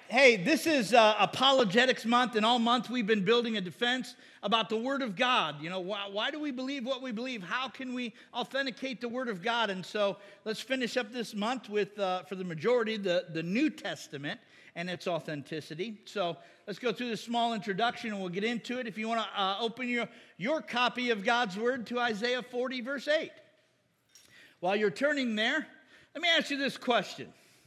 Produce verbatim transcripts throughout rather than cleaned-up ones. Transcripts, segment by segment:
Hey, this is uh, Apologetics Month, and all month we've been building a defense about the Word of God. You know, why, why do we believe what we believe? How can we authenticate the Word of God? And so let's finish up this month with, uh, for the majority, the, the New Testament and its authenticity. So let's go through this small introduction, and we'll get into it. If you want to uh, open your, your copy of God's Word to Isaiah forty, verse eight. While you're turning there, let me ask you this question.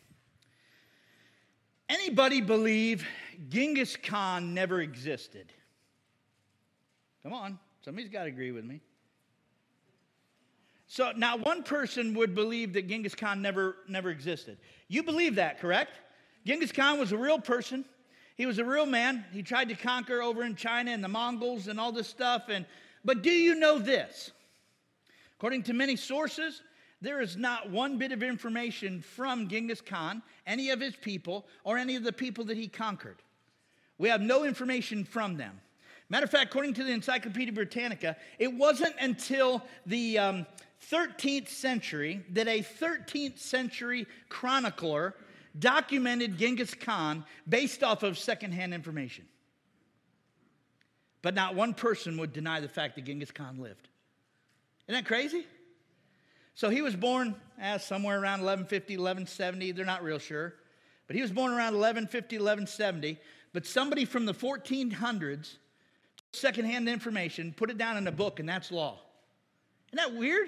Anybody believe Genghis Khan never existed? Come on, somebody's got to agree with me. So now one person would believe that Genghis Khan never, never existed. You believe that, correct? Genghis Khan was a real person. He was a real man. He tried to conquer over in China and the Mongols and all this stuff. And but do you know this? According to many sources, there is not one bit of information from Genghis Khan, any of his people, or any of the people that he conquered. We have no information from them. Matter of fact, according to the Encyclopedia Britannica, it wasn't until the um, thirteenth century that a thirteenth century chronicler documented Genghis Khan based off of secondhand information. But not one person would deny the fact that Genghis Khan lived. Isn't that crazy? So he was born uh, somewhere around eleven fifty, eleven seventy. They're not real sure. But he was born around eleven fifty, eleven seventy. But somebody from the fourteen hundreds took secondhand information, put it down in a book, and that's law. Isn't that weird?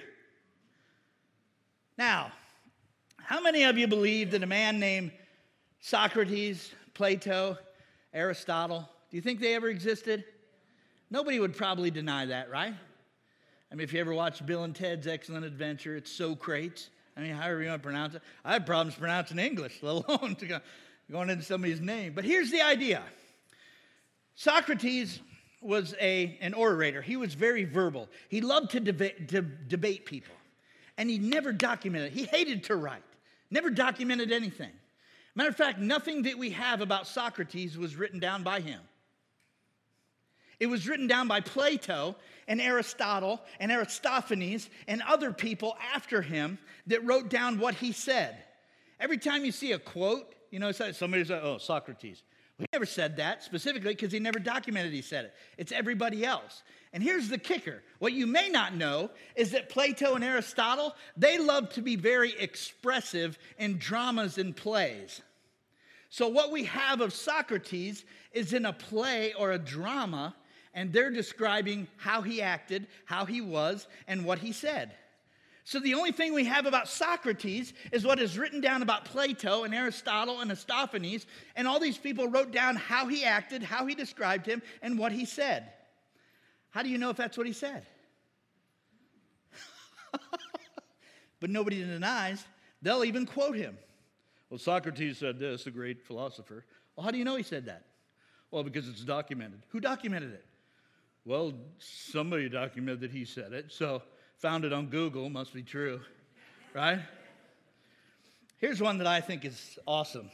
Now, how many of you believe that a man named Socrates, Plato, Aristotle, do you think they ever existed? Nobody would probably deny that, right? I mean, if you ever watched Bill and Ted's Excellent Adventure, it's Socrates. I mean, however you want to pronounce it. I have problems pronouncing English, let alone to go, going into somebody's name. But here's the idea. Socrates was a, an orator. He was very verbal. He loved to deba- to debate people. And he never documented. He hated to write. Never documented anything. Matter of fact, nothing that we have about Socrates was written down by him. It was written down by Plato and Aristotle and Aristophanes and other people after him that wrote down what he said. Every time you see a quote, you know, somebody says, oh, Socrates. Well, he never said that specifically because he never documented he said it. It's everybody else. And here's the kicker. What you may not know is that Plato and Aristotle, they loved to be very expressive in dramas and plays. So what we have of Socrates is in a play or a drama, and they're describing how he acted, how he was, and what he said. So the only thing we have about Socrates is what is written down about Plato and Aristotle and Aristophanes, and all these people wrote down how he acted, how he described him, and what he said. How do you know if that's what he said? But nobody denies. They'll even quote him. Well, Socrates said this, the great philosopher. Well, how do you know he said that? Well, because it's documented. Who documented it? Well, somebody documented that he said it, so found it on Google, must be true, right? Here's one that I think is awesome.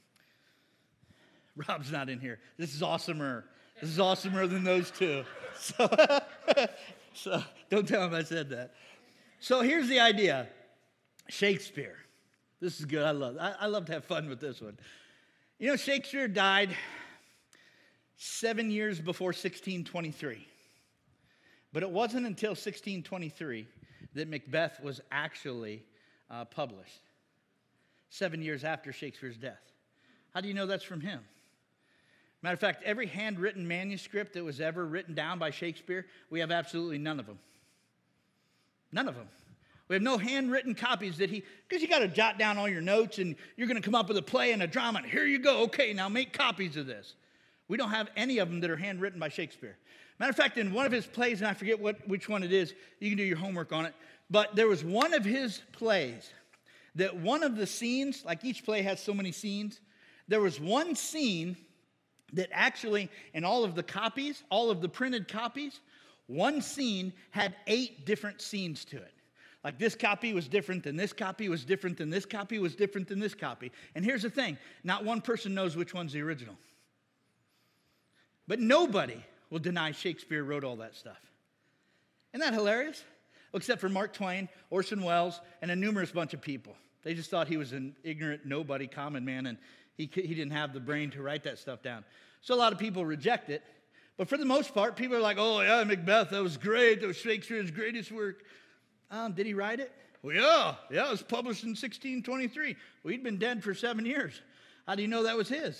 Rob's not in here. This is awesomer. This is awesomer than those two. So, so don't tell him I said that. So here's the idea. Shakespeare. This is good. I love I, I love to have fun with this one. You know, Shakespeare died seven years before sixteen twenty-three. But it wasn't until sixteen twenty-three that Macbeth was actually uh, published. Seven years after Shakespeare's death. How do you know that's from him? Matter of fact, every handwritten manuscript that was ever written down by Shakespeare, we have absolutely none of them. None of them. We have no handwritten copies that he, because you got to jot down all your notes and you're going to come up with a play and a drama. And here you go. Okay, now make copies of this. We don't have any of them that are handwritten by Shakespeare. Matter of fact, in one of his plays, and I forget what, which one it is, you can do your homework on it, but there was one of his plays that one of the scenes, like each play has so many scenes, there was one scene that actually, in all of the copies, all of the printed copies, one scene had eight different scenes to it. Like this copy was different than this copy was different than this copy was different than this copy. And here's the thing, not one person knows which one's the original. But nobody will deny Shakespeare wrote all that stuff. Isn't that hilarious? Except for Mark Twain, Orson Welles, and a numerous bunch of people. They just thought he was an ignorant, nobody, common man, and He, he didn't have the brain to write that stuff down. So a lot of people reject it. But for the most part, people are like, oh, yeah, Macbeth, that was great. That was Shakespeare's greatest work. Um, did he write it? Well, yeah. Yeah, it was published in sixteen twenty-three. Well, he'd been dead for seven years. How do you know that was his?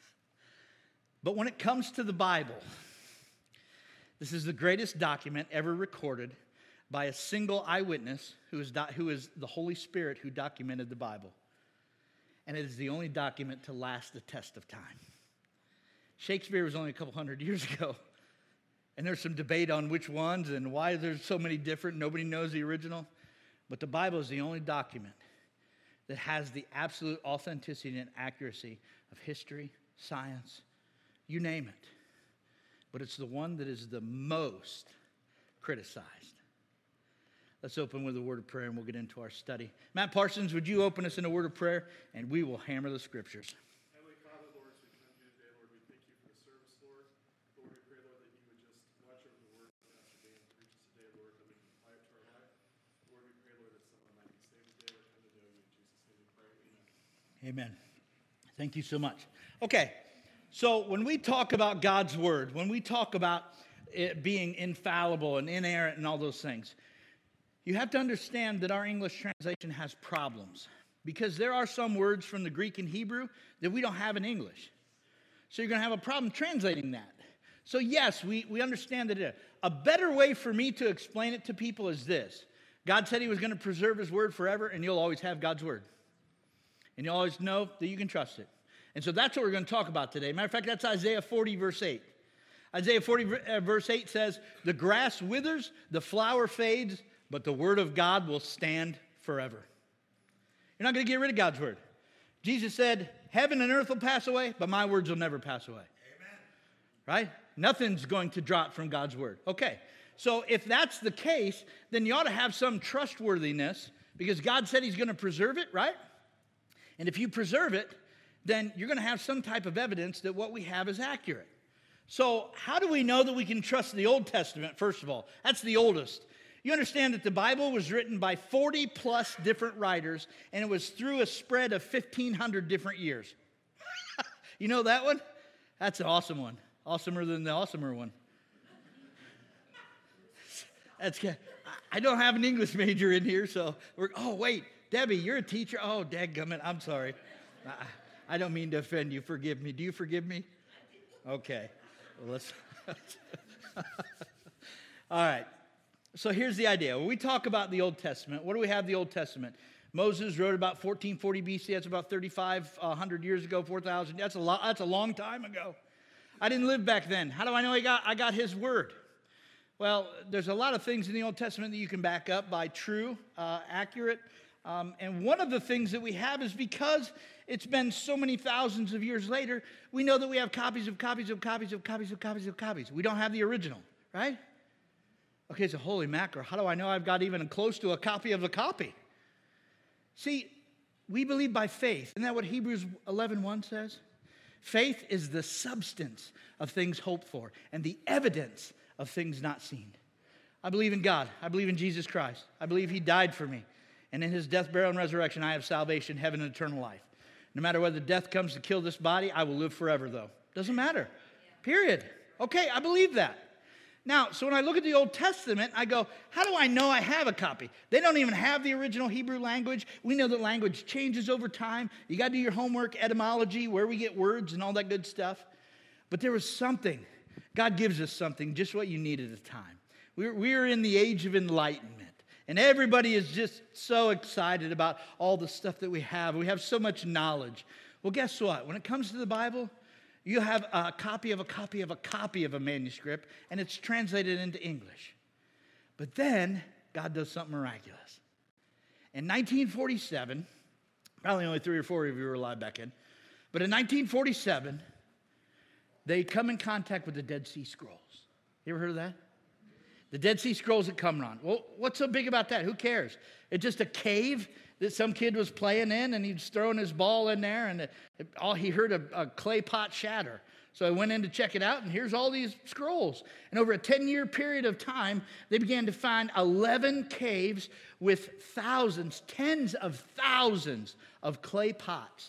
But when it comes to the Bible, this is the greatest document ever recorded by a single eyewitness who is, do- who is the Holy Spirit who documented the Bible. And it is the only document to last the test of time. Shakespeare was only a couple hundred years ago. And there's some debate on which ones and why there's so many different. Nobody knows the original. But the Bible is the only document that has the absolute authenticity and accuracy of history, science, you name it. But it's the one that is the most criticized. Let's open with a word of prayer and we'll get into our study. Matt Parsons, would you open us in a word of prayer and we will hammer the scriptures. Heavenly Father, Lord, as we come to you today, Lord, we thank you for the service, Lord. Lord, we pray, Lord, that you would just watch over the word that Pastor Dan preaches today, Lord, that we can apply it to our life. Lord, we pray, Lord, that someone might be saved today or come to know you. In Jesus' name we pray. Amen. Amen. Thank you so much. Okay, so when we talk about God's word, when we talk about it being infallible and inerrant and all those things, you have to understand that our English translation has problems because there are some words from the Greek and Hebrew that we don't have in English. So you're going to have a problem translating that. So yes, we, we understand that. It, a better way for me to explain it to people is this. God said he was going to preserve his word forever, and you'll always have God's word. And you'll always know that you can trust it. And so that's what we're going to talk about today. Matter of fact, that's Isaiah forty, verse eight. Isaiah forty, verse eight says, the grass withers, the flower fades, but the word of God will stand forever. You're not going to get rid of God's word. Jesus said, heaven and earth will pass away, but my words will never pass away. Amen. Right? Nothing's going to drop from God's word. Okay, so if that's the case, then you ought to have some trustworthiness because God said he's going to preserve it, right? And if you preserve it, then you're going to have some type of evidence that what we have is accurate. So how do we know that we can trust the Old Testament, first of all? That's the oldest. You understand that the Bible was written by forty plus different writers, and it was through a spread of fifteen hundred different years. You know that one? That's an awesome one. Awesomer than the awesomer one. That's good. I don't have an English major in here, so we're, oh, wait, Debbie, you're a teacher? Oh, dadgummit, I'm sorry. I, I don't mean to offend you. Forgive me. Do you forgive me? Okay. Well, let's. All right. So here's the idea. When we talk about the Old Testament, what do we have the Old Testament? Moses wrote about fourteen forty B C. That's about thirty-five hundred years ago, four thousand. That's a lot. That's a long time ago. I didn't live back then. How do I know I got, I got his word? Well, there's a lot of things in the Old Testament that you can back up by true, uh, accurate. Um, and one of the things that we have is because it's been so many thousands of years later, we know that we have copies of copies of copies of copies of copies of copies. We don't have the original, right? Okay, so holy mackerel, how do I know I've got even close to a copy of a copy? See, we believe by faith. Isn't that what Hebrews eleven one says? Faith is the substance of things hoped for and the evidence of things not seen. I believe in God. I believe in Jesus Christ. I believe he died for me. And in his death, burial, and resurrection, I have salvation, heaven, and eternal life. No matter whether death comes to kill this body, I will live forever, though. Doesn't matter. Period. Okay, I believe that. Now, so when I look at the Old Testament, I go, how do I know I have a copy? They don't even have the original Hebrew language. We know that language changes over time. You got to do your homework, etymology, where we get words and all that good stuff. But there was something. God gives us something, just what you need at a time. We're, we're in the age of enlightenment. And everybody is just so excited about all the stuff that we have. We have so much knowledge. Well, guess what? When it comes to the Bible, you have a copy of a copy of a copy of a manuscript, and it's translated into English. But then, God does something miraculous. In nineteen forty-seven, probably only three or four of you were alive back then, but in nineteen forty-seven, they come in contact with the Dead Sea Scrolls. You ever heard of that? The Dead Sea Scrolls at Qumran. Well, what's so big about that? Who cares? It's just a cave that some kid was playing in, and he was throwing his ball in there, and it, it, all he heard a, a clay pot shatter. So I went in to check it out, and here's all these scrolls. And over a ten-year period of time, they began to find eleven caves with thousands, tens of thousands of clay pots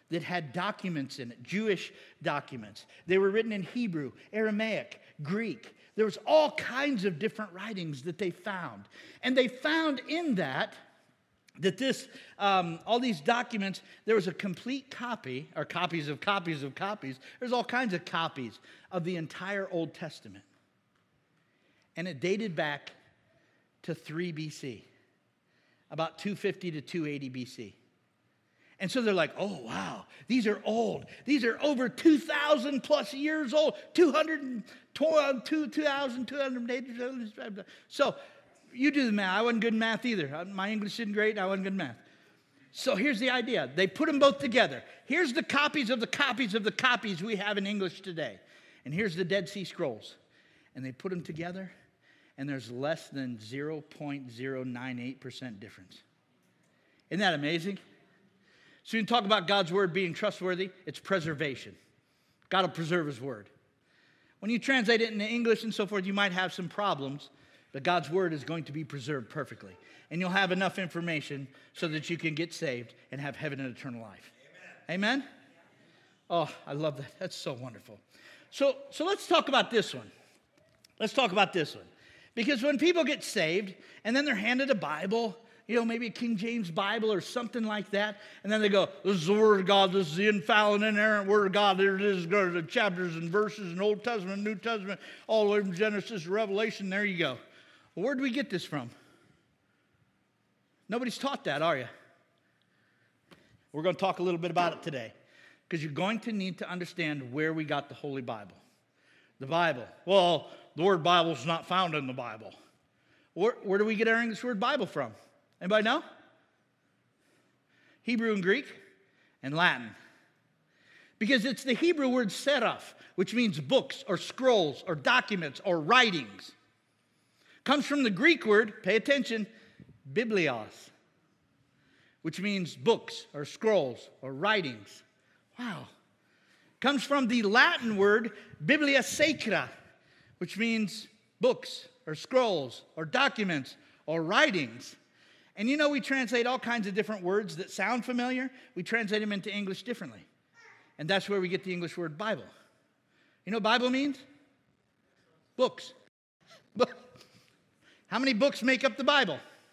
that had documents in it, Jewish documents. They were written in Hebrew, Aramaic, Greek. There was all kinds of different writings that they found. And they found in that, that this, um, all these documents, there was a complete copy, or copies of copies of copies. There's all kinds of copies of the entire Old Testament. And it dated back to three B C, about two fifty to two eighty B C. And so they're like, oh, wow, these are old. These are over two thousand plus years old, two hundred, two thousand two hundred eighty. So you do the math. I wasn't good in math either. My English isn't great, and I wasn't good in math. So here's the idea. They put them both together. Here's the copies of the copies of the copies we have in English today. And here's the Dead Sea Scrolls. And they put them together, and there's less than zero point zero nine eight percent difference. Isn't that amazing? So you talk about God's word being trustworthy, it's preservation. God will preserve his word. When you translate it into English and so forth, you might have some problems, but God's word is going to be preserved perfectly. And you'll have enough information so that you can get saved and have heaven and eternal life. Amen? Amen? Oh, I love that. That's so wonderful. So, so let's talk about this one. Let's talk about this one. Because when people get saved and then they're handed a Bible, you know, maybe a King James Bible or something like that. And then they go, this is the Word of God. This is the infallible and inerrant Word of God. There it is. Go to the chapters and verses in Old Testament, New Testament, all the way from Genesis to Revelation. There you go. Well, where do we get this from? Nobody's taught that, are you? We're going to talk a little bit about it today. Because you're going to need to understand where we got the Holy Bible. The Bible. Well, the word Bible is not found in the Bible. Where, where do we get our English word Bible from? Anybody know? Hebrew and Greek and Latin. Because it's the Hebrew word seraph, which means books or scrolls or documents or writings. Comes from the Greek word, pay attention, biblios, which means books or scrolls or writings. Wow. Comes from the Latin word biblia sacra, which means books or scrolls or documents or writings. And you know, we translate all kinds of different words that sound familiar. We translate them into English differently. And that's where we get the English word Bible. You know what Bible means? Books. How many books make up the Bible?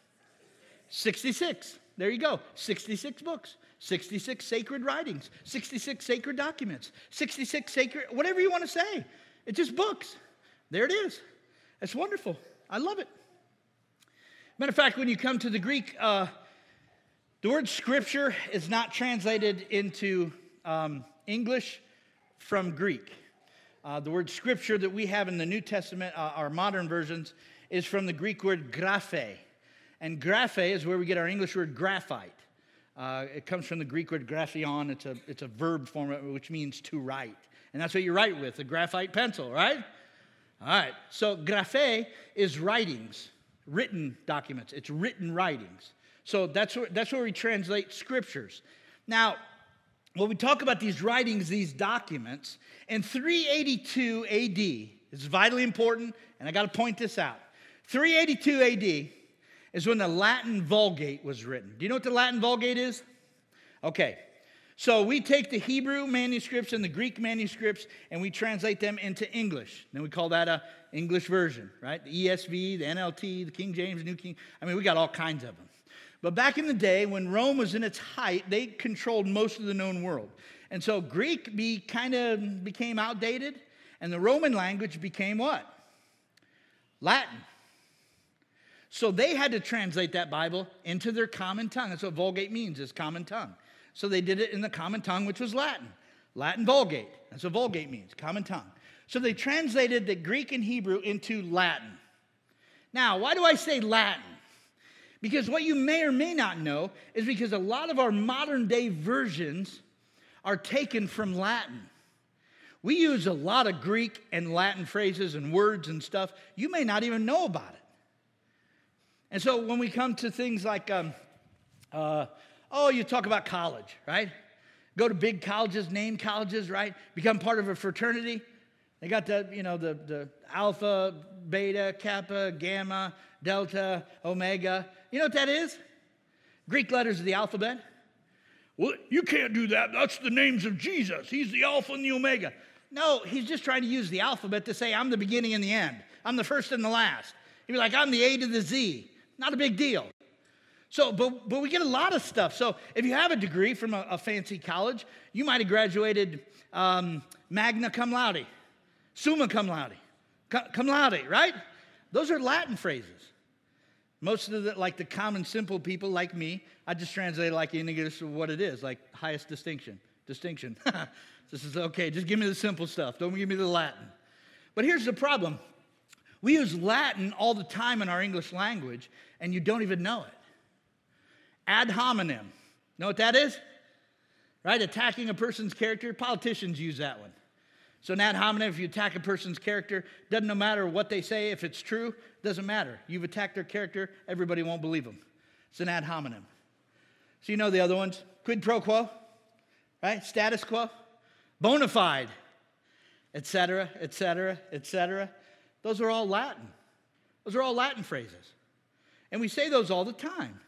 sixty-six. There you go. sixty-six books. sixty-six sacred writings. sixty-six sacred documents. sixty-six sacred, whatever you want to say. It's just books. There it is. It's wonderful. I love it. Matter of fact, when you come to the Greek, uh, the word scripture is not translated into um, English from Greek. Uh, the word scripture that we have in the New Testament, uh, our modern versions, is from the Greek word graphe. And graphe is where we get our English word graphite. Uh, it comes from the Greek word grapheon. It's a, it's a verb form, which means to write. And that's what you write with, a graphite pencil, right? All right. So graphe is writings. Written documents. It's written writings. So that's where, that's where we translate scriptures. Now, when we talk about these writings, these documents, in three eighty-two A D, it's vitally important, and I got to point this out. three eighty-two A D is when the Latin Vulgate was written. Do you know what the Latin Vulgate is? Okay. So we take the Hebrew manuscripts and the Greek manuscripts and we translate them into English. Then we call that a English version, right? The E S V, the N L T, the King James, New King. I mean, we got all kinds of them. But back in the day when Rome was in its height, they controlled most of the known world. And so Greek be, kind of became outdated and the Roman language became what? Latin. So they had to translate that Bible into their common tongue. That's what Vulgate means, is common tongue. So they did it in the common tongue, which was Latin. Latin Vulgate. That's what Vulgate means, common tongue. So they translated the Greek and Hebrew into Latin. Now, why do I say Latin? Because what you may or may not know is because a lot of our modern day versions are taken from Latin. We use a lot of Greek and Latin phrases and words and stuff. You may not even know about it. And so when we come to things like... Um, uh, Oh, you talk about college, right? Go to big colleges, named colleges, right? Become part of a fraternity. They got the, you know, the, the alpha, beta, kappa, gamma, delta, omega. You know what that is? Greek letters of the alphabet. Well, you can't do that. That's the names of Jesus. He's the Alpha and the Omega. No, he's just trying to use the alphabet to say, I'm the beginning and the end. I'm the first and the last. He'd be like, I'm the A to the Z. Not a big deal. So, but, but we get a lot of stuff. So if you have a degree from a, a fancy college, you might have graduated um, magna cum laude, summa cum laude, cum laude, right? Those are Latin phrases. Most of the, like the common simple people like me, I just translate it like in English what it is, like highest distinction, distinction. This is okay, just give me the simple stuff. Don't give me the Latin. But here's the problem. We use Latin all the time in our English language, and you don't even know it. Ad hominem. Know what that is? Right? Attacking a person's character. Politicians use that one. So an ad hominem, if you attack a person's character, doesn't no matter what they say, if it's true, doesn't matter. You've attacked their character, everybody won't believe them. It's an ad hominem. So you know the other ones. Quid pro quo, right? Status quo, bona fide, et cetera, et cetera, et cetera. Those are all Latin. Those are all Latin phrases. And we say those all the time.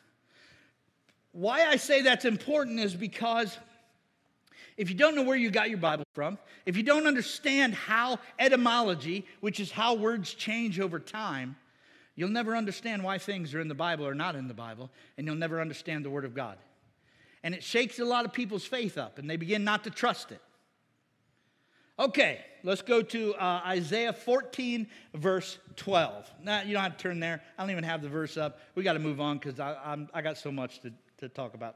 Why I say that's important is because if you don't know where you got your Bible from, if you don't understand how etymology, which is how words change over time, you'll never understand why things are in the Bible or not in the Bible, and you'll never understand the Word of God. And it shakes a lot of people's faith up, and they begin not to trust it. Okay, let's go to uh, Isaiah fourteen, verse twelve. Now, you don't have to turn there. I don't even have the verse up. We got to move on because I, I'm, I got so much to, to talk about.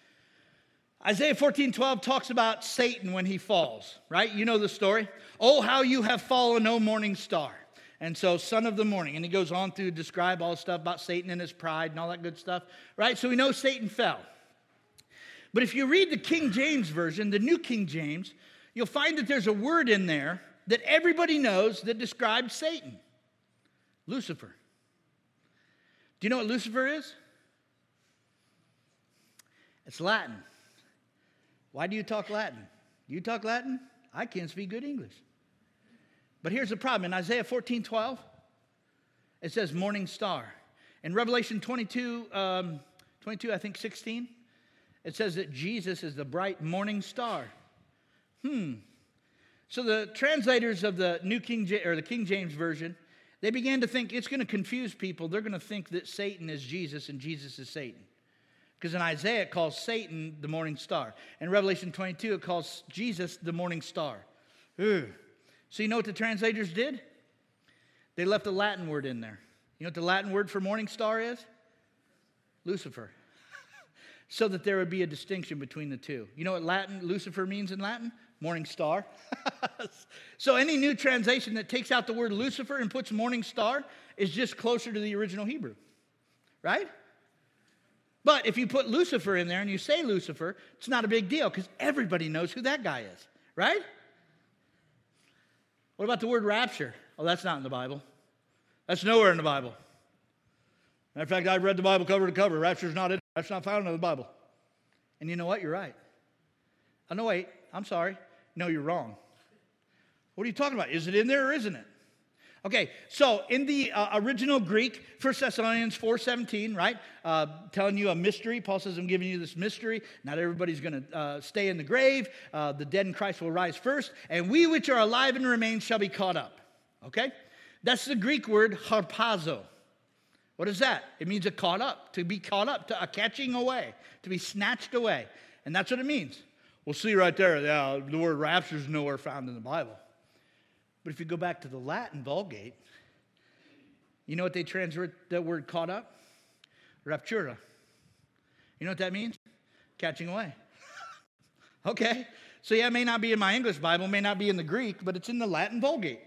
Isaiah fourteen, twelve talks about Satan when he falls, right? You know the story. Oh, how you have fallen, O morning star. And so, son of the morning. And he goes on to describe all the stuff about Satan and his pride and all that good stuff, right? So we know Satan fell. But if you read the King James Version, the New King James, you'll find that there's a word in there that everybody knows that describes Satan. Lucifer. Do you know what Lucifer is? It's Latin. Why do you talk Latin? Do you talk Latin? I can't speak good English. But here's the problem. In Isaiah fourteen, twelve, it says morning star. In Revelation twenty-two, um, twenty-two, I think sixteen, it says that Jesus is the bright morning star. Hmm. So the translators of the New King James, or the King James Version, they began to think it's going to confuse people. They're going to think that Satan is Jesus and Jesus is Satan. Because in Isaiah, it calls Satan the morning star. In Revelation twenty-two, it calls Jesus the morning star. Ugh. So you know what the translators did? They left a Latin word in there. You know what the Latin word for morning star is? Lucifer. So that there would be a distinction between the two. You know what Latin Lucifer means in Latin? Morning star. So any new translation that takes out the word Lucifer and puts morning star is just closer to the original Hebrew. Right? But if you put Lucifer in there and you say Lucifer, it's not a big deal because everybody knows who that guy is. Right? What about the word rapture? Oh, that's not in the Bible. That's nowhere in the Bible. Matter of fact, I've read the Bible cover to cover. Rapture's not in. That's not found in the Bible. And you know what? You're right. Oh, no, wait. I'm sorry. No, you're wrong. What are you talking about? Is it in there or isn't it? Okay, so in the uh, original Greek, First Thessalonians four seventeen, right? Uh, telling you a mystery. Paul says, I'm giving you this mystery. Not everybody's going to uh, stay in the grave. Uh, the dead in Christ will rise first. And we which are alive and remain shall be caught up. Okay? That's the Greek word harpazo. What is that? It means a caught up, to be caught up, to a catching away, to be snatched away. And that's what it means. We'll see right there, yeah, the word rapture is nowhere found in the Bible. But if you go back to the Latin Vulgate, you know what they translate that word caught up? Raptura. You know what that means? Catching away. Okay. So yeah, it may not be in my English Bible, may not be in the Greek, but it's in the Latin Vulgate.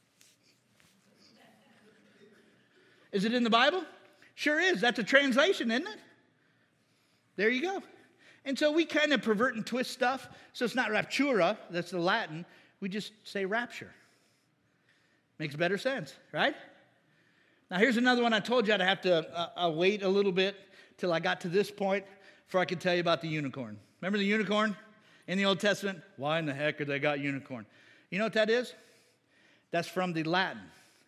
Is it in the Bible? Sure is. That's a translation, isn't it? There you go. And so we kind of pervert and twist stuff. So it's not raptura, that's the Latin. We just say rapture. Makes better sense, right? Now, here's another one. I told you I'd have to uh, uh, wait a little bit till I got to this point before I could tell you about the unicorn. Remember the unicorn in the Old Testament? Why in the heck have they got unicorn? You know what that is? That's from the Latin,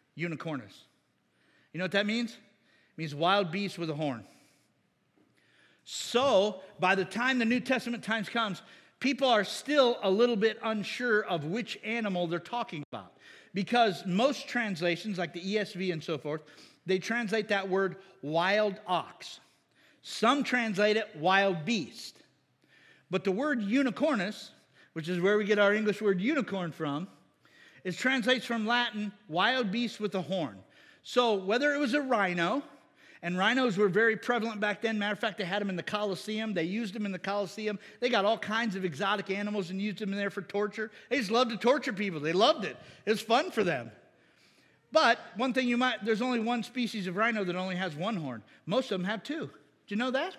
unicornus. You know what that means? It means wild beast with a horn. So by the time the New Testament times comes, people are still a little bit unsure of which animal they're talking about. Because most translations, like the E S V and so forth, they translate that word wild ox. Some translate it wild beast. But the word unicornus, which is where we get our English word unicorn from, it translates from Latin wild beast with a horn. So whether it was a rhino, and rhinos were very prevalent back then. Matter of fact, they had them in the Colosseum. They used them in the Colosseum. They got all kinds of exotic animals and used them in there for torture. They just loved to torture people. They loved it. It was fun for them. But one thing you might, there's only one species of rhino that only has one horn. Most of them have two. Did you know that?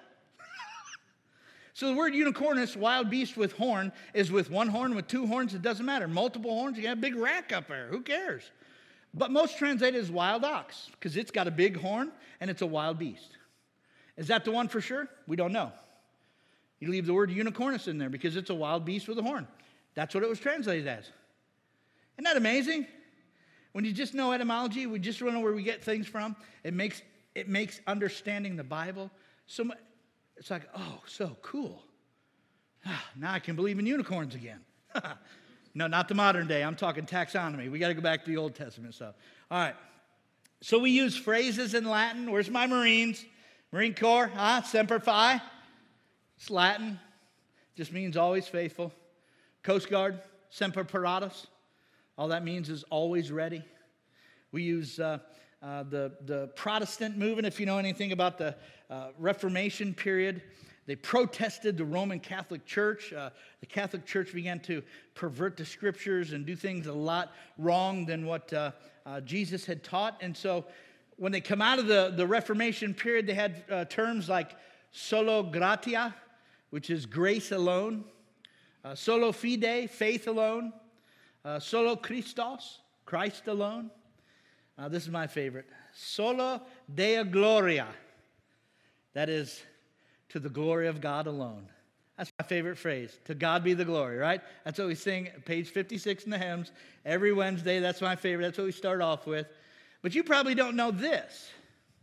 So the word unicornus, wild beast with horn, is with one horn, with two horns. It doesn't matter. Multiple horns, you got a big rack up there. Who cares? But most translate it as wild ox because it's got a big horn and it's a wild beast. Is that the one for sure? We don't know. You leave the word unicornus in there because it's a wild beast with a horn. That's what it was translated as. Isn't that amazing? When you just know etymology, we just know where we get things from. It makes it makes understanding the Bible so much. It's like, oh, so cool. Now I can believe in unicorns again. No, not the modern day. I'm talking taxonomy. We got to go back to the Old Testament stuff. All right. So we use phrases in Latin. Where's my Marines? Marine Corps, huh? Semper Fi. It's Latin. Just means always faithful. Coast Guard, Semper Paratus. All that means is always ready. We use uh, uh, the, the Protestant movement, if you know anything about the uh, Reformation period. They protested the Roman Catholic Church. Uh, the Catholic Church began to pervert the scriptures and do things a lot wrong than what uh, uh, Jesus had taught. And so when they come out of the, the Reformation period, they had uh, terms like solo gratia, which is grace alone, uh, solo fide, faith alone, uh, solo Christos, Christ alone. Uh, this is my favorite, solo Deo gloria. That is, to the glory of God alone. That's my favorite phrase. To God be the glory, right? That's what we sing at page fifty-six in the hymns every Wednesday. That's my favorite. That's what we start off with. But you probably don't know this.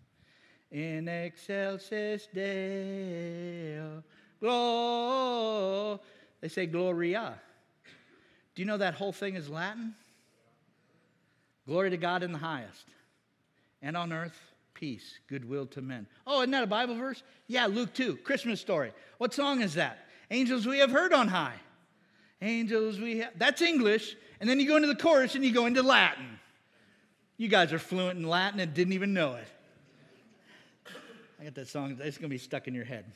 In excelsis Deo, Glo. They say Gloria. Do you know that whole thing is Latin? Glory to God in the highest, and on earth, peace, goodwill to men. Oh, isn't that a Bible verse? Yeah, Luke two, Christmas story. What song is that? Angels we have heard on high. Angels we have. That's English. And then you go into the chorus and you go into Latin. You guys are fluent in Latin and didn't even know it. I got that song. It's going to be stuck in your head.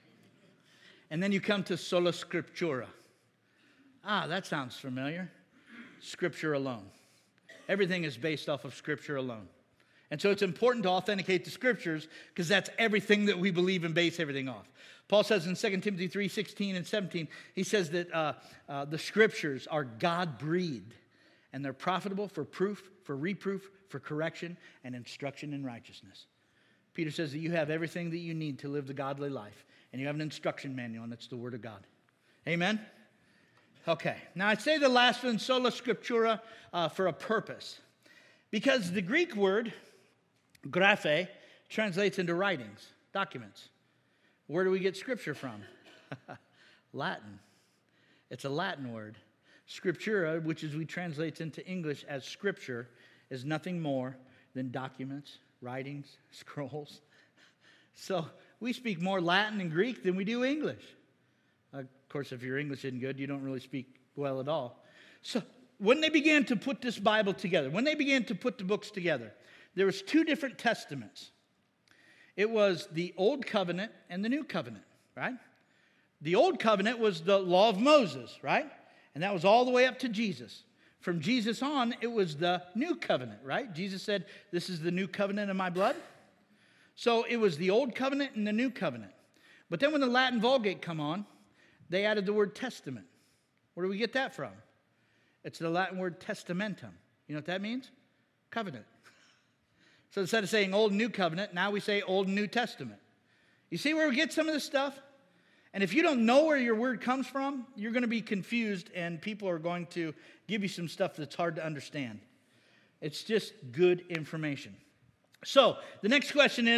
And then you come to sola scriptura. Ah, that sounds familiar. Scripture alone. Everything is based off of Scripture alone. And so it's important to authenticate the Scriptures because that's everything that we believe and base everything off. Paul says in Second Timothy three sixteen and seventeen, he says that uh, uh, the Scriptures are God-breathed, and they're profitable for proof, for reproof, for correction, and instruction in righteousness. Peter says that you have everything that you need to live the godly life, and you have an instruction manual, and it's the Word of God. Amen? Okay. Now, I say the last one, sola scriptura, uh, for a purpose. Because the Greek word, graphe, translates into writings, documents. Where do we get Scripture from? Latin. It's a Latin word. Scriptura, which is we translate into English as Scripture, is nothing more than documents, writings, scrolls. So we speak more Latin and Greek than we do English. Of course, if your English isn't good, you don't really speak well at all. So when they began to put this Bible together, when they began to put the books together, there was two different testaments. It was the Old Covenant and the New Covenant, right? The Old Covenant was the law of Moses, right? And that was all the way up to Jesus. From Jesus on, it was the New Covenant, right? Jesus said, "This is the new covenant of my blood." So it was the Old Covenant and the New Covenant. But then when the Latin Vulgate come on, they added the word testament. Where do we get that from? It's the Latin word testamentum. You know what that means? Covenant. So instead of saying Old and New Covenant, now we say Old and New Testament. You see where we get some of this stuff? And if you don't know where your word comes from, you're going to be confused and people are going to give you some stuff that's hard to understand. It's just good information. So the next question is,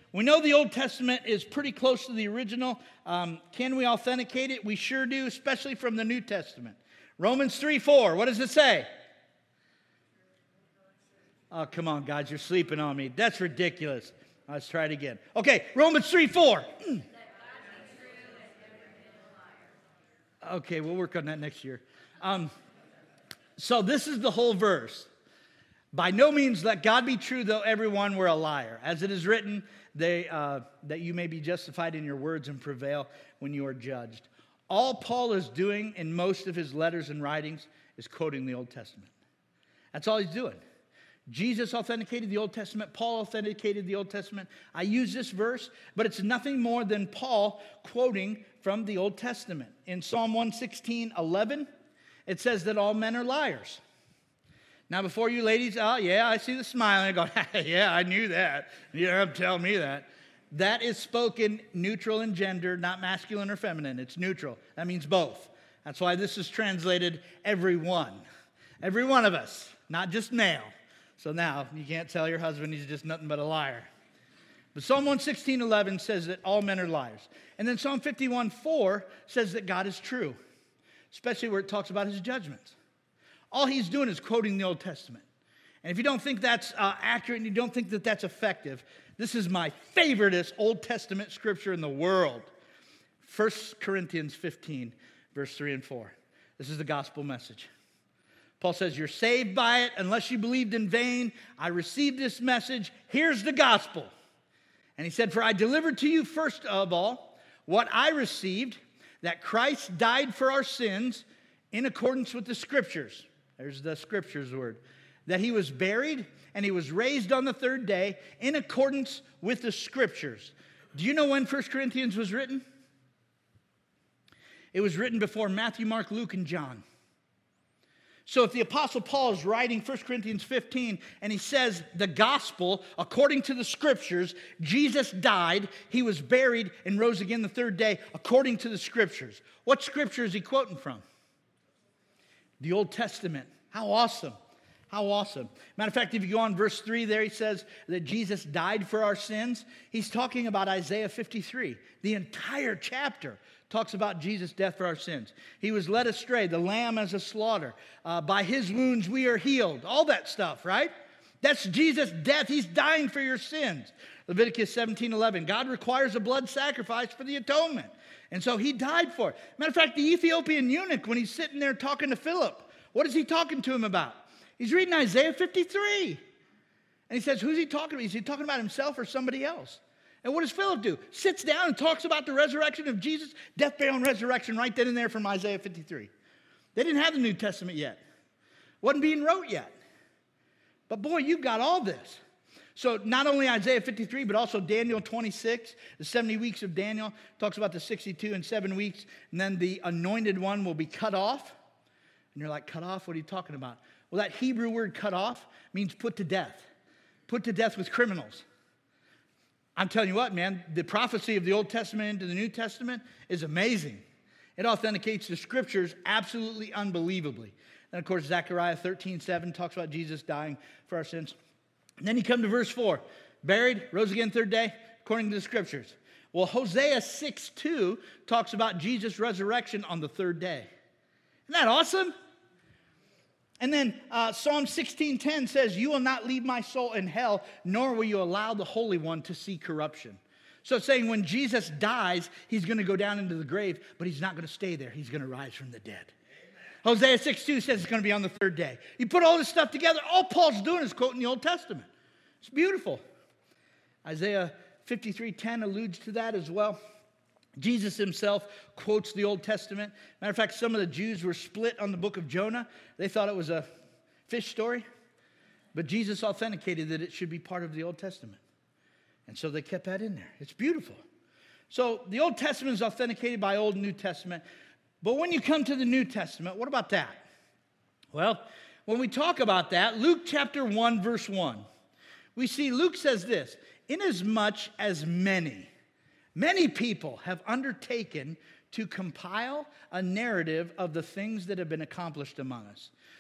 We know the Old Testament is pretty close to the original. Um, can we authenticate it? We sure do, especially from the New Testament. Romans three four, what does it say? Oh, come on, guys, you're sleeping on me. That's ridiculous. Let's try it again. Okay, Romans three four. Okay, we'll work on that next year. Um, so this is the whole verse. By no means let God be true, though everyone were a liar. As it is written, they, uh, that you may be justified in your words and prevail when you are judged. All Paul is doing in most of his letters and writings is quoting the Old Testament. That's all he's doing. Jesus authenticated the Old Testament. Paul authenticated the Old Testament. I use this verse, but it's nothing more than Paul quoting from the Old Testament. In Psalm one sixteen, eleven, it says that all men are liars. Now, before you ladies, oh, yeah, I see the smiling. I go, yeah, I knew that. You don't have to tell me that. That is spoken neutral in gender, not masculine or feminine. It's neutral. That means both. That's why this is translated everyone. Every one of us, not just male. So now you can't tell your husband he's just nothing but a liar. But Psalm one sixteen, eleven says that all men are liars. And then Psalm fifty-one, four says that God is true, especially where it talks about his judgments. All he's doing is quoting the Old Testament. And if you don't think that's uh, accurate and you don't think that that's effective, this is my favoriteest Old Testament scripture in the world. First Corinthians fifteen, verse three and four. This is the gospel message. Paul says, you're saved by it unless you believed in vain. I received this message. Here's the gospel. And he said, for I delivered to you first of all what I received, that Christ died for our sins in accordance with the scriptures. There's the scriptures word. That he was buried and he was raised on the third day in accordance with the scriptures. Do you know when First Corinthians was written? It was written before Matthew, Mark, Luke, and John. So if the Apostle Paul is writing First Corinthians fifteen and he says the gospel, according to the scriptures, Jesus died, he was buried, and rose again the third day, according to the scriptures. What scripture is he quoting from? The Old Testament. How awesome. How awesome. Matter of fact, if you go on verse three there, he says that Jesus died for our sins. He's talking about Isaiah fifty-three. The entire chapter talks about Jesus' death for our sins. He was led astray, the lamb as a slaughter. Uh, by his wounds we are healed. All that stuff, right? That's Jesus' death. He's dying for your sins. Leviticus seventeen eleven. God requires a blood sacrifice for the atonement. And so he died for it. Matter of fact, the Ethiopian eunuch, when he's sitting there talking to Philip, what is he talking to him about? He's reading Isaiah fifty-three. And he says, who's he talking about? Is he talking about himself or somebody else? And what does Philip do? Sits down and talks about the resurrection of Jesus, death, burial, and resurrection right then and there from Isaiah fifty-three. They didn't have the New Testament yet. Wasn't being wrote yet. But boy, you got all this. So not only Isaiah fifty-three, but also Daniel twenty-six, the seventy weeks of Daniel, talks about the sixty-two and seven weeks, and then the anointed one will be cut off. And you're like, cut off? What are you talking about? Well, that Hebrew word cut off means put to death. Put to death with criminals. I'm telling you what, man, the prophecy of the Old Testament into the New Testament is amazing. It authenticates the scriptures absolutely unbelievably. And of course, Zechariah thirteen seven talks about Jesus dying for our sins. And then you come to verse four. Buried, rose again third day, according to the scriptures. Well, Hosea six two talks about Jesus' resurrection on the third day. Isn't that awesome? And then uh, Psalm sixteen ten says, you will not leave my soul in hell, nor will you allow the Holy One to see corruption. So it's saying when Jesus dies, he's going to go down into the grave, but he's not going to stay there. He's going to rise from the dead. Amen. Hosea six two says it's going to be on the third day. You put all this stuff together, all Paul's doing is quoting the Old Testament. It's beautiful. Isaiah fifty-three ten alludes to that as well. Jesus himself quotes the Old Testament. Matter of fact, some of the Jews were split on the book of Jonah. They thought it was a fish story. But Jesus authenticated that it should be part of the Old Testament. And so they kept that in there. It's beautiful. So the Old Testament is authenticated by Old and New Testament. But when you come to the New Testament, what about that? Well, when we talk about that, Luke chapter one, verse one, we see Luke says this, inasmuch as many, Many people have undertaken to compile a narrative of the things that have been accomplished among us.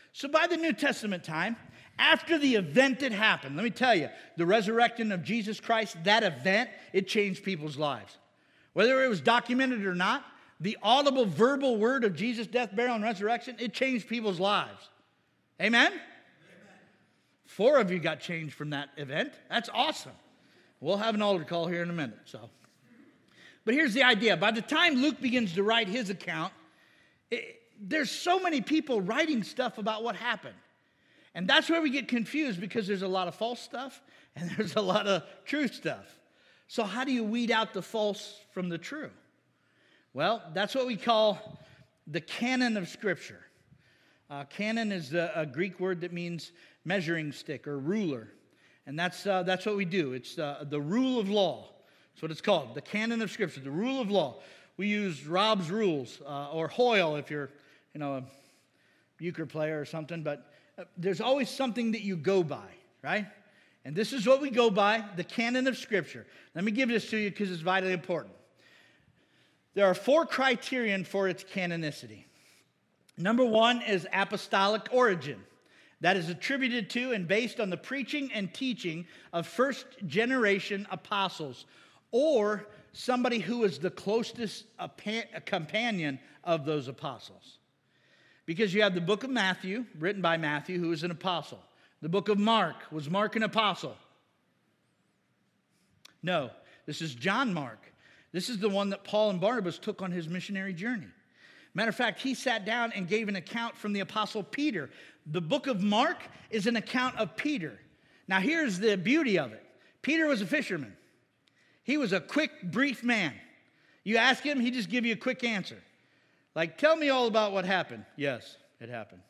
So by the New Testament time, after the event that happened, let me tell you, the resurrection of Jesus Christ, that event, it changed people's lives. Whether it was documented or not, the audible verbal word of Jesus' death, burial, and resurrection, it changed people's lives. Amen? Amen? Four of you got changed from that event. That's awesome. We'll have an altar call here in a minute. So, but here's the idea. By the time Luke begins to write his account, it, there's so many people writing stuff about what happened. And that's where we get confused because there's a lot of false stuff and there's a lot of true stuff. So how do you weed out the false from the true? Well, that's what we call the canon of Scripture. Uh, canon is a, a Greek word that means measuring stick or ruler. And that's, uh, that's what we do. It's uh, the rule of law. That's what it's called, the canon of Scripture, the rule of law. We use Rob's rules uh, or Hoyle if you're, you know, a euchre player or something. But uh, there's always something that you go by, right? And this is what we go by, the canon of Scripture. Let me give this to you because it's vitally important. There are four criterion for its canonicity. Number one is apostolic origin. That is attributed to and based on the preaching and teaching of first generation apostles or somebody who is the closest companion of those apostles. Because you have the book of Matthew, written by Matthew, who is an apostle. The book of Mark, was Mark an apostle? No, this is John Mark. This is the one that Paul and Barnabas took on his missionary journey. Matter of fact, he sat down and gave an account from the apostle Peter. The book of Mark is an account of Peter. Now here's the beauty of it. Peter was a fisherman. He was a quick, brief man. You ask him, he just give you a quick answer. Like, tell me all about what happened. Yes, it happened.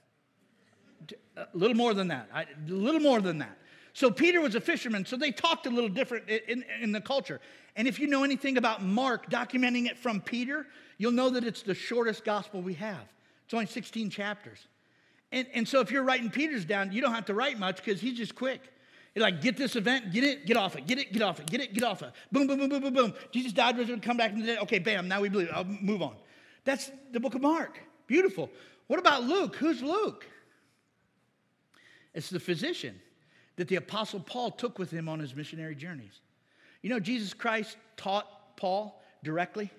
A little more than that. I, a little more than that. So Peter was a fisherman, so they talked a little different in, in, in the culture. And if you know anything about Mark, documenting it from Peter, you'll know that it's the shortest gospel we have. It's only sixteen chapters. And, and so if you're writing Peter's down, you don't have to write much because he's just quick. You're like, get this event, get it, get off it, get it, get off it, get it, get off it. Boom, boom, boom, boom, boom, boom. Jesus died, resurrected, come back from the dead. Okay, bam, now we believe. I'll move on. That's the book of Mark. Beautiful. What about Luke? Who's Luke? It's the physician that the apostle Paul took with him on his missionary journeys. You know, Jesus Christ taught Paul directly,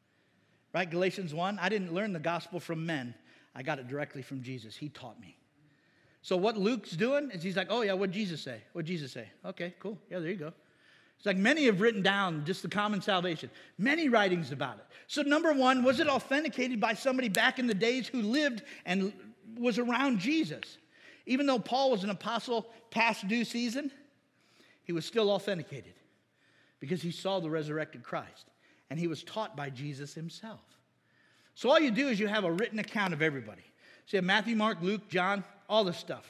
right? Galatians one, I didn't learn the gospel from men. I got it directly from Jesus. He taught me. So what Luke's doing is he's like, oh yeah, what'd Jesus say? What'd Jesus say? Okay, cool. Yeah, there you go. It's like many have written down just the common salvation. Many writings about it. So number one, was it authenticated by somebody back in the days who lived and was around Jesus? Even though Paul was an apostle past due season, he was still authenticated because he saw the resurrected Christ and he was taught by Jesus himself. So all you do is you have a written account of everybody. So you have Matthew, Mark, Luke, John, all this stuff.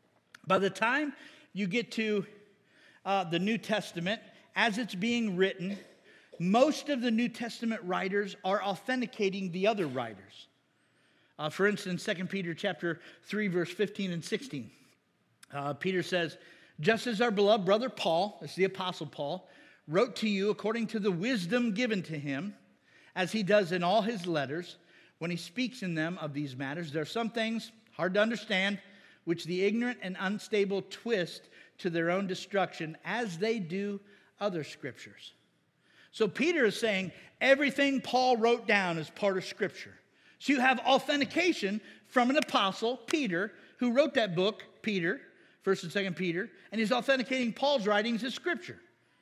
By the time you get to uh, the New Testament, as it's being written, most of the New Testament writers are authenticating the other writers. Uh, for instance, Second Peter chapter three, verse fifteen and sixteen. Uh, Peter says, just as our beloved brother Paul, that's the apostle Paul, wrote to you according to the wisdom given to him, as he does in all his letters, when he speaks in them of these matters, there are some things hard to understand, which the ignorant and unstable twist to their own destruction, as they do other scriptures. So Peter is saying everything Paul wrote down is part of Scripture. So you have authentication from an apostle, Peter, who wrote that book, Peter, First and Second Peter, and he's authenticating Paul's writings as Scripture.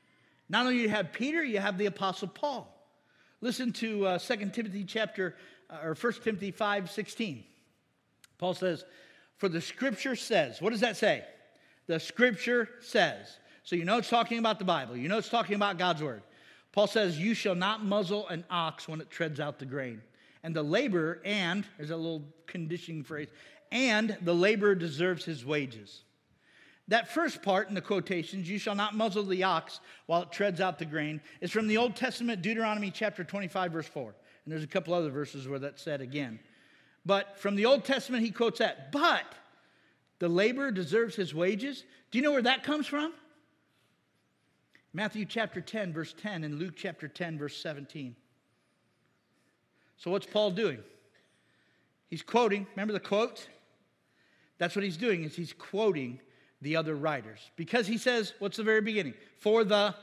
Not only do you have Peter, you have the apostle Paul. Listen to uh, Second Timothy chapter, uh, or First Timothy five sixteen. Paul says, for the Scripture says, what does that say? The Scripture says. So you know it's talking about the Bible. You know it's talking about God's Word. Paul says, you shall not muzzle an ox when it treads out the grain. And the laborer, and, there's a little conditioning phrase, and the laborer deserves his wages. That first part in the quotations, you shall not muzzle the ox while it treads out the grain, is from the Old Testament, Deuteronomy chapter twenty-five, verse four. And there's a couple other verses where that's said again. But from the Old Testament, he quotes that. But the laborer deserves his wages. Do you know where that comes from? Matthew chapter ten, verse ten, and Luke chapter ten, verse seventeen. So what's Paul doing? He's quoting, remember the quote? That's what he's doing, is he's quoting the other writers. Because he says, what's the very beginning? For the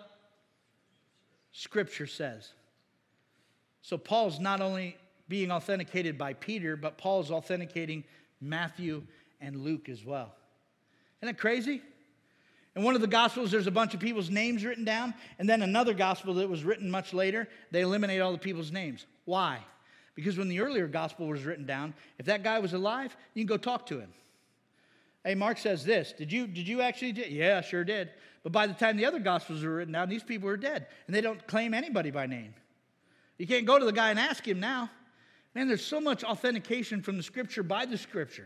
Scripture says. So Paul's not only being authenticated by Peter, but Paul's authenticating Matthew and Luke as well. Isn't that crazy? In one of the Gospels, there's a bunch of people's names written down, and then another Gospel that was written much later, they eliminate all the people's names. Why? Because when the earlier Gospel was written down, if that guy was alive, you can go talk to him. Hey, Mark says this. Did you, did you actually do it? Yeah, sure did. But by the time the other Gospels were written down, these people were dead, and they don't claim anybody by name. You can't go to the guy and ask him now. Man, there's so much authentication from the Scripture by the Scripture.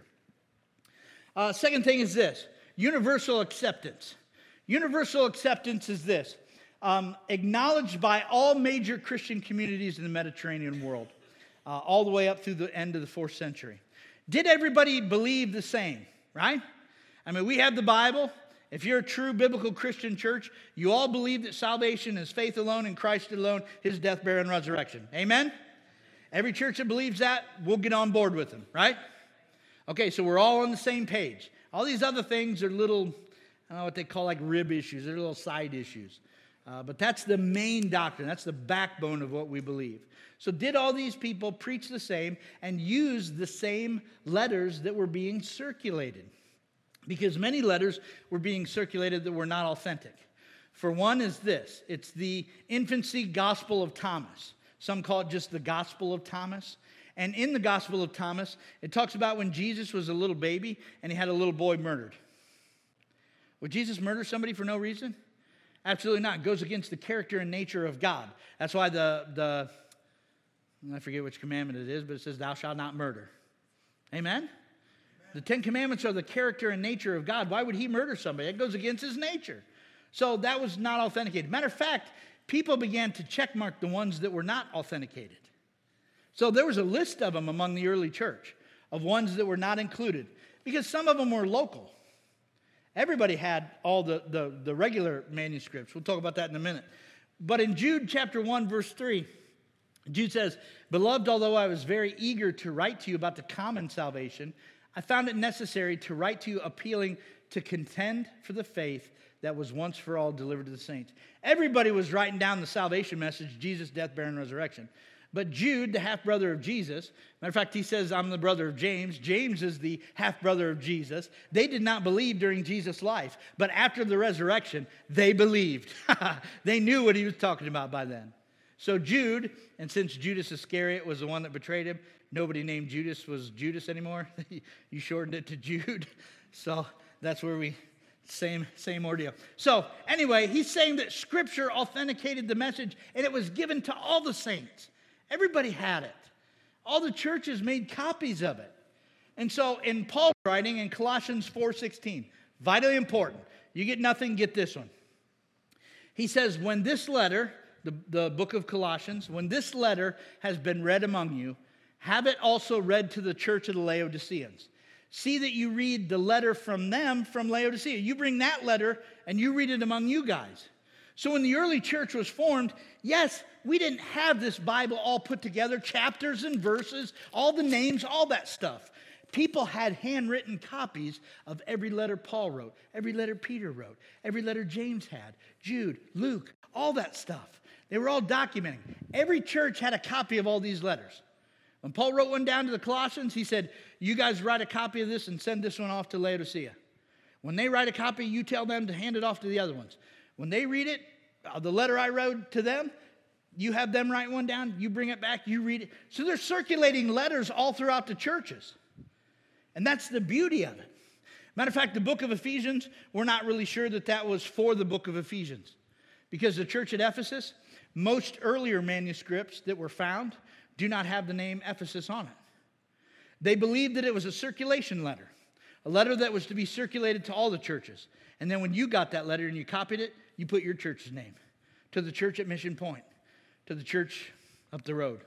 Uh, second thing is this. Universal acceptance. Universal acceptance is this. Um, acknowledged by all major Christian communities in the Mediterranean world. Uh, all the way up through the end of the fourth century. Did everybody believe the same? Right? I mean, we have the Bible. If you're a true biblical Christian church, you all believe that salvation is faith alone in Christ alone, his death, burial, and resurrection. Amen? Every church that believes that, we'll get on board with them, right? Okay, so we're all on the same page. All these other things are little, I don't know what they call like rib issues. They're little side issues. Uh, but that's the main doctrine. That's the backbone of what we believe. So did all these people preach the same and use the same letters that were being circulated? Because many letters were being circulated that were not authentic. For one is this. It's the infancy gospel of Thomas. Some call it just the gospel of Thomas. And in the gospel of Thomas, it talks about when Jesus was a little baby and he had a little boy murdered. Would Jesus murder somebody for no reason? Absolutely not. It goes against the character and nature of God. That's why the, the I forget which commandment it is, but it says, thou shalt not murder. Amen? Amen? The Ten Commandments are the character and nature of God. Why would he murder somebody? It goes against his nature. So that was not authenticated. Matter of fact, people began to checkmark the ones that were not authenticated. So there was a list of them among the early church, of ones that were not included, because some of them were local. Everybody had all the, the, the regular manuscripts. We'll talk about that in a minute. But in Jude chapter one, verse three, Jude says, Beloved, although I was very eager to write to you about the common salvation, I found it necessary to write to you appealing to contend for the faith that was once for all delivered to the saints. Everybody was writing down the salvation message, Jesus' death, burial, and resurrection. But Jude, the half-brother of Jesus, matter of fact, he says, I'm the brother of James. James is the half-brother of Jesus. They did not believe during Jesus' life. But after the resurrection, they believed. They knew what he was talking about by then. So Jude, and since Judas Iscariot was the one that betrayed him, nobody named Judas was Judas anymore. You shortened it to Jude. So that's where we, same, same ordeal. So anyway, he's saying that Scripture authenticated the message, and it was given to all the saints. Everybody had it. All the churches made copies of it. And so in Paul's writing in Colossians four sixteen, vitally important. You get nothing, get this one. He says, when this letter, the, the book of Colossians, when this letter has been read among you, have it also read to the church of the Laodiceans. See that you read the letter from them from Laodicea. You bring that letter and you read it among you guys. So when the early church was formed, yes, we didn't have this Bible all put together, chapters and verses, all the names, all that stuff. People had handwritten copies of every letter Paul wrote, every letter Peter wrote, every letter James had, Jude, Luke, all that stuff. They were all documenting. Every church had a copy of all these letters. When Paul wrote one down to the Colossians, he said, you guys write a copy of this and send this one off to Laodicea. When they write a copy, you tell them to hand it off to the other ones. When they read it, uh, the letter I wrote to them, you have them write one down, you bring it back, you read it. So they're circulating letters all throughout the churches. And that's the beauty of it. Matter of fact, the book of Ephesians, we're not really sure that that was for the book of Ephesians. Because the church at Ephesus, most earlier manuscripts that were found do not have the name Ephesus on it. They believed that it was a circulation letter, a letter that was to be circulated to all the churches. And then when you got that letter and you copied it, you put your church's name. To the church at Mission Point, to the church up the road.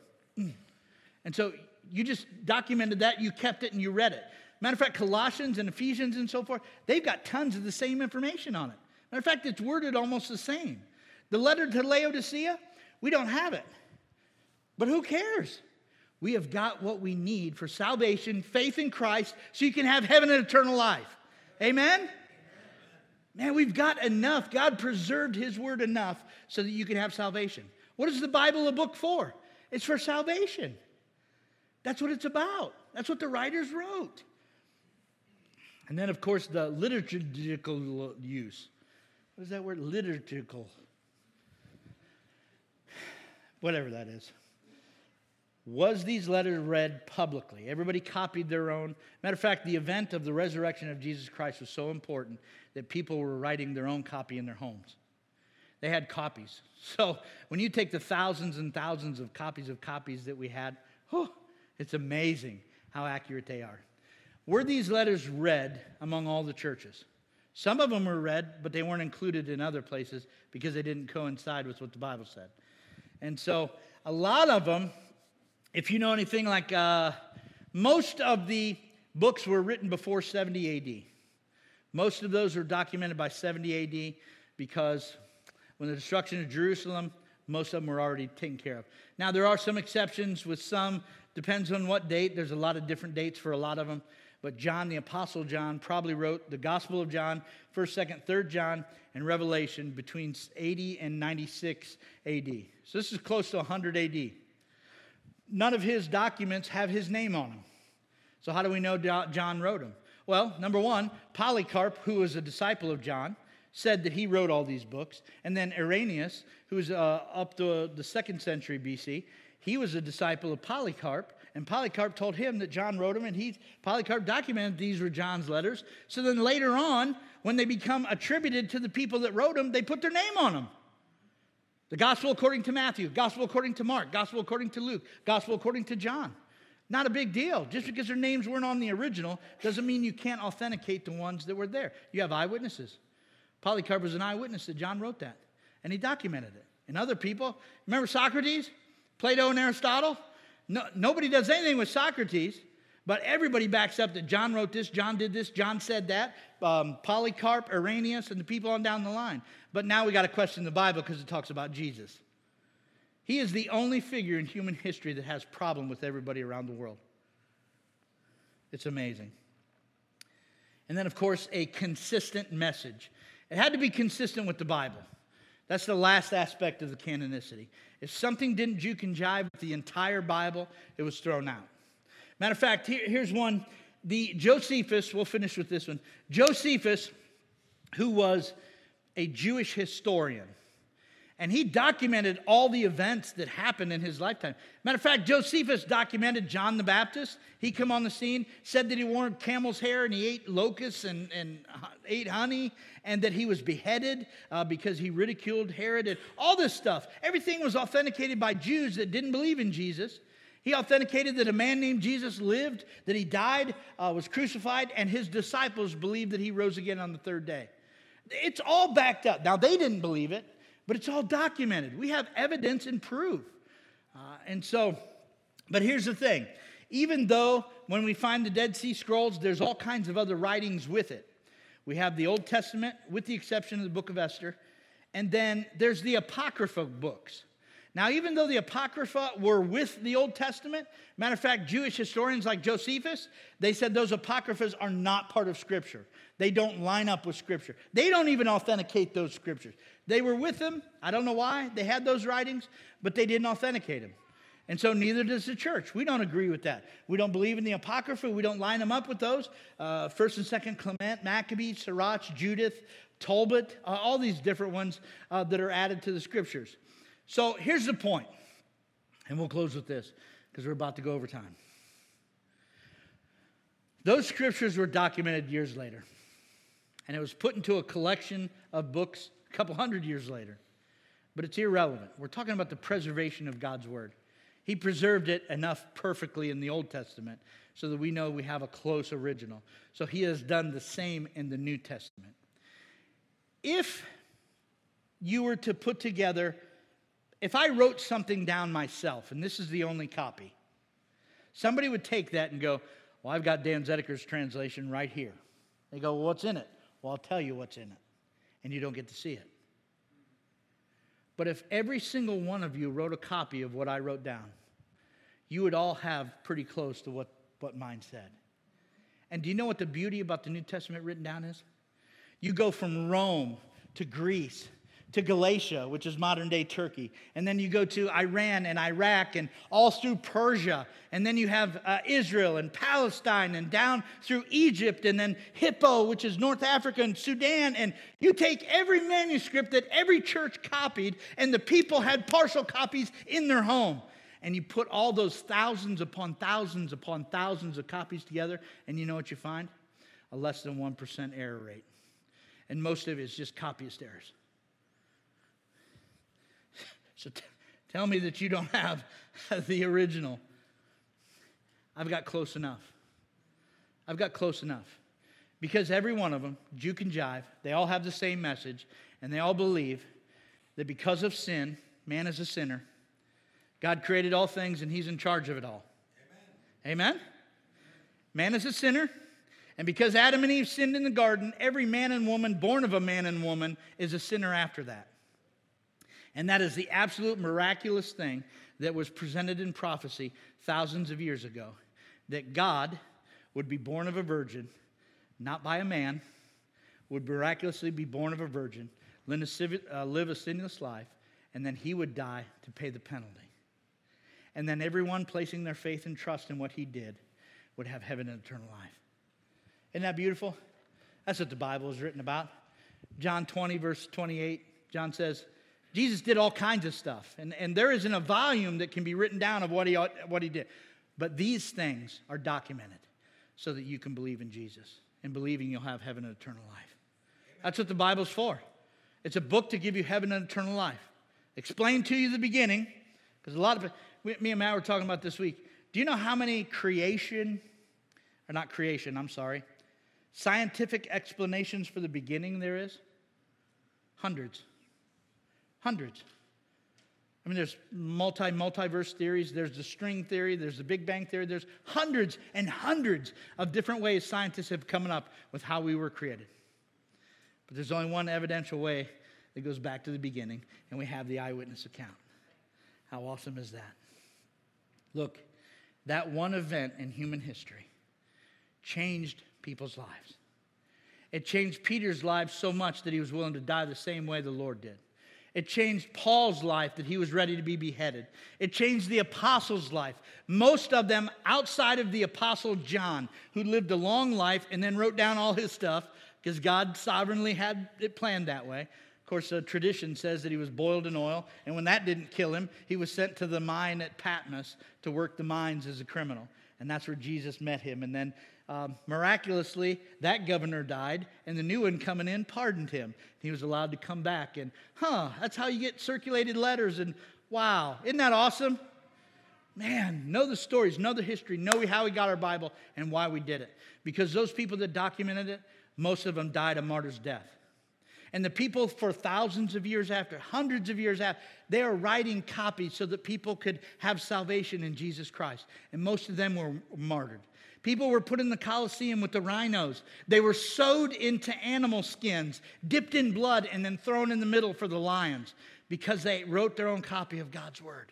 And so you just documented that, you kept it, and you read it. Matter of fact, Colossians and Ephesians and so forth, they've got tons of the same information on it. Matter of fact, it's worded almost the same. The letter to Laodicea, we don't have it. But who cares? We have got what we need for salvation, faith in Christ, so you can have heaven and eternal life. Amen? Man, we've got enough. God preserved His word enough so that you can have salvation. What is the Bible a book for? It's for salvation. That's what it's about. That's what the writers wrote. And then, of course, the liturgical use. What is that word? Liturgical. Whatever that is. Was these letters read publicly? Everybody copied their own. Matter of fact, the event of the resurrection of Jesus Christ was so important that people were writing their own copy in their homes. They had copies. So when you take the thousands and thousands of copies of copies that we had, whew, it's amazing how accurate they are. Were these letters read among all the churches? Some of them were read, but they weren't included in other places because they didn't coincide with what the Bible said. And so a lot of them, if you know anything, like uh, most of the books were written before seventy A D. Most of those were documented by seventy A D because when the destruction of Jerusalem, most of them were already taken care of. Now, there are some exceptions with some. Depends on what date. There's a lot of different dates for a lot of them. But John, the Apostle John, probably wrote the Gospel of John, first, second, third John, and Revelation between eighty and ninety-six A D. So this is close to one hundred A D. None of his documents have his name on them. So how do we know John wrote them? Well, number one, Polycarp, who was a disciple of John, said that he wrote all these books. And then Irenaeus, who was uh, up to the second century B C, he was a disciple of Polycarp. And Polycarp told him that John wrote them, and he, Polycarp documented these were John's letters. So then later on, when they become attributed to the people that wrote them, they put their name on them. The Gospel according to Matthew, Gospel according to Mark, Gospel according to Luke, Gospel according to John. Not a big deal. Just because their names weren't on the original doesn't mean you can't authenticate the ones that were there. You have eyewitnesses. Polycarp was an eyewitness that John wrote that, and he documented it. And other people, remember Socrates, Plato, and Aristotle? No, nobody does anything with Socrates, but everybody backs up that John wrote this, John did this, John said that. Um, Polycarp, Irenaeus, and the people on down the line. But now we got to question the Bible because it talks about Jesus. He is the only figure in human history that has problem with everybody around the world. It's amazing. And then, of course, a consistent message. It had to be consistent with the Bible. That's the last aspect of the canonicity. If something didn't juke and jive with the entire Bible, it was thrown out. Matter of fact, here, here's one. The Josephus, we'll finish with this one. Josephus, who was a Jewish historian, and he documented all the events that happened in his lifetime. Matter of fact, Josephus documented John the Baptist. He come on the scene, said that he wore camel's hair and he ate locusts and, and ate honey, and that he was beheaded uh, because he ridiculed Herod, and all this stuff. Everything was authenticated by Jews that didn't believe in Jesus. He authenticated that a man named Jesus lived, that he died, uh, was crucified, and his disciples believed that he rose again on the third day. It's all backed up. Now, they didn't believe it, but it's all documented. We have evidence and proof. Uh, and so, but here's the thing. Even though when we find the Dead Sea Scrolls, there's all kinds of other writings with it. We have the Old Testament, with the exception of the book of Esther. And then there's the Apocrypha books. Now, even though the Apocrypha were with the Old Testament, matter of fact, Jewish historians like Josephus, they said those Apocryphas are not part of Scripture. They don't line up with Scripture. They don't even authenticate those Scriptures. They were with them. I don't know why they had those writings, but they didn't authenticate them. And so neither does the church. We don't agree with that. We don't believe in the Apocrypha. We don't line them up with those. Uh, First and Second Clement, Maccabees, Sirach, Judith, Tolbert, uh, all these different ones uh, that are added to the Scriptures. So here's the point, and we'll close with this because we're about to go over time. Those Scriptures were documented years later, and it was put into a collection of books a couple hundred years later. But it's irrelevant. We're talking about the preservation of God's Word. He preserved it enough perfectly in the Old Testament so that we know we have a close original. So he has done the same in the New Testament. If you were to put together, if I wrote something down myself, and this is the only copy, somebody would take that and go, well, I've got Dan Zedeker's translation right here. They go, well, what's in it? Well, I'll tell you what's in it. And you don't get to see it. But if every single one of you wrote a copy of what I wrote down, you would all have pretty close to what, what mine said. And do you know what the beauty about the New Testament written down is? You go from Rome to Greece to Galatia, which is modern-day Turkey. And then you go to Iran and Iraq and all through Persia. And then you have uh, Israel and Palestine and down through Egypt and then Hippo, which is North Africa and Sudan. And you take every manuscript that every church copied and the people had partial copies in their home. And you put all those thousands upon thousands upon thousands of copies together. And you know what you find? A less than one percent error rate. And most of it is just copyist errors. So t- tell me that you don't have the original. I've got close enough. I've got close enough. Because every one of them, juke and jive, they all have the same message, and they all believe that because of sin, man is a sinner. God created all things, and he's in charge of it all. Amen? Amen? Man is a sinner, and because Adam and Eve sinned in the garden, every man and woman born of a man and woman is a sinner after that. And that is the absolute miraculous thing that was presented in prophecy thousands of years ago. That God would be born of a virgin, not by a man, would miraculously be born of a virgin, live a sinless life, and then he would die to pay the penalty. And then everyone placing their faith and trust in what he did would have heaven and eternal life. Isn't that beautiful? That's what the Bible is written about. John twenty, verse twenty-eight, John says, Jesus did all kinds of stuff. And, and there isn't a volume that can be written down of what he, what he did. But these things are documented so that you can believe in Jesus. And believing you'll have heaven and eternal life. Amen. That's what the Bible's for. It's a book to give you heaven and eternal life. Explain to you the beginning. Because a lot of, me and Matt were talking about this week. Do you know how many creation, or not creation, I'm sorry, scientific explanations for the beginning there is? Hundreds. Hundreds. I mean, there's multi, multiverse theories. There's the string theory. There's the Big Bang theory. There's hundreds and hundreds of different ways scientists have come up with how we were created. But there's only one evidential way that goes back to the beginning, and we have the eyewitness account. How awesome is that? Look, that one event in human history changed people's lives. It changed Peter's life so much that he was willing to die the same way the Lord did. It changed Paul's life that he was ready to be beheaded. It changed the apostles' life. Most of them outside of the apostle John, who lived a long life and then wrote down all his stuff because God sovereignly had it planned that way. Of course, the tradition says that he was boiled in oil, and when that didn't kill him, he was sent to the mine at Patmos to work the mines as a criminal. And that's where Jesus met him. And then um, miraculously, that governor died, and the new one coming in pardoned him. He was allowed to come back. And, huh, that's how you get circulated letters. And, wow, isn't that awesome? Man, know the stories, know the history, know how we got our Bible and why we did it. Because those people that documented it, most of them died a martyr's death. And the people for thousands of years after, hundreds of years after, they are writing copies so that people could have salvation in Jesus Christ. And most of them were martyred. People were put in the Colosseum with the rhinos. They were sewed into animal skins, dipped in blood, and then thrown in the middle for the lions because they wrote their own copy of God's word.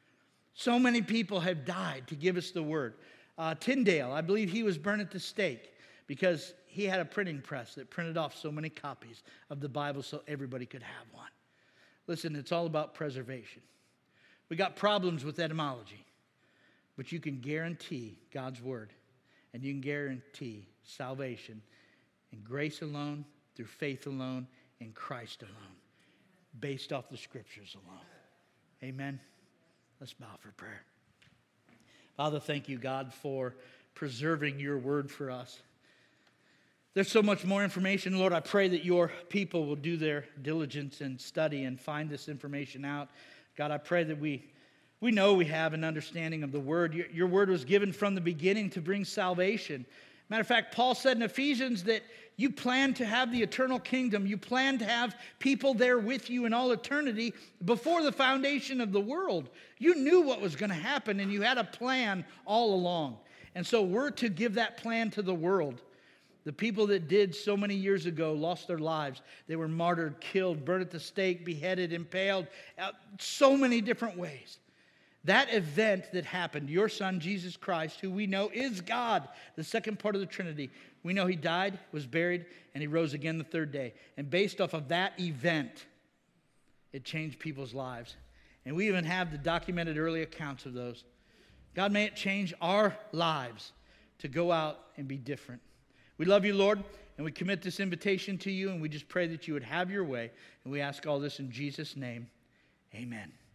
So many people have died to give us the word. Uh, Tyndale, I believe he was burned at the stake because he had a printing press that printed off so many copies of the Bible so everybody could have one. Listen, it's all about preservation. We got problems with etymology, but you can guarantee God's word, and you can guarantee salvation in grace alone, through faith alone, in Christ alone, based off the scriptures alone. Amen. Let's bow for prayer. Father, thank you, God, for preserving your word for us. There's so much more information. Lord, I pray that your people will do their diligence and study and find this information out. God, I pray that we, we know we have an understanding of the word. Your, your word was given from the beginning to bring salvation. Matter of fact, Paul said in Ephesians that you plan to have the eternal kingdom. You plan to have people there with you in all eternity before the foundation of the world. You knew what was going to happen, and you had a plan all along. And so we're to give that plan to the world. The people that did so many years ago lost their lives. They were martyred, killed, burned at the stake, beheaded, impaled, uh, so many different ways. That event that happened, your son, Jesus Christ, who we know is God, the second part of the Trinity. We know he died, was buried, and he rose again the third day. And based off of that event, it changed people's lives. And we even have the documented early accounts of those. God, may it change our lives to go out and be different. We love you, Lord, and we commit this invitation to you, and we just pray that you would have your way. And we ask all this in Jesus' name. Amen.